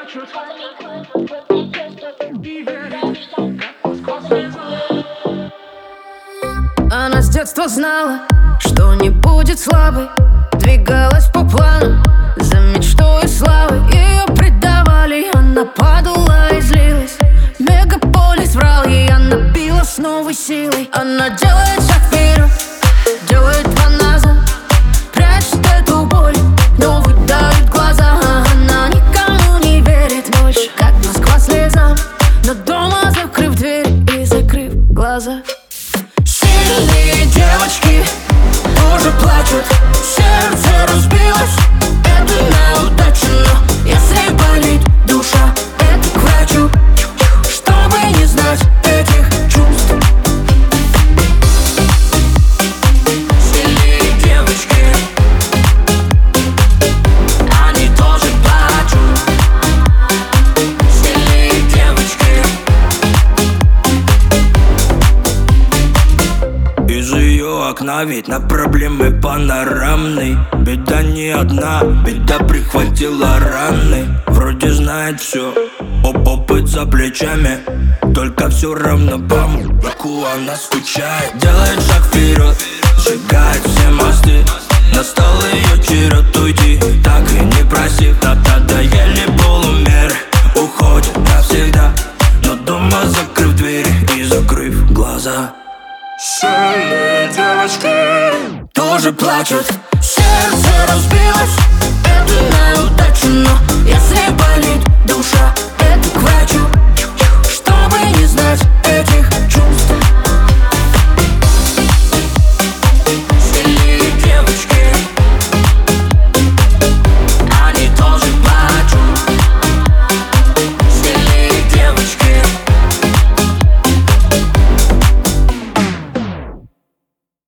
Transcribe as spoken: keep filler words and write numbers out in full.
плачут. Она с детства знала, что не будет слабой, двигалась по плану за мечтой и славой. Ее предавали, она падала и злилась. Мегаполис врал ей, она била с новой силой. Она делает шаг вперед, делает два назад, прячет эту боль, но выдавит глаза. Она никому не верит больше, как Москва слезам, но дома закрыв дверь и закрыв глаза. Сильные девочки тоже плачут, сердце разбилось, это неудача, но если болит душа, это к врачу, чтобы не знать этих чувств. Сильные девочки, они тоже плачут. Сильные девочки. Из ее окна ведь на проблемы панорамный. Беда не одна, беда прихватила раны. Вроде знает все, оп опыт за плечами, только все равно по мудаку она скучает. Делает шаг вперед, сжигает все мосты. Настал ее черед уйти, так и не просив. Надоели полумеры, уходит навсегда, но дома закрыв двери и закрыв глаза. Сильные девочки тоже плачут, сердце разбилось,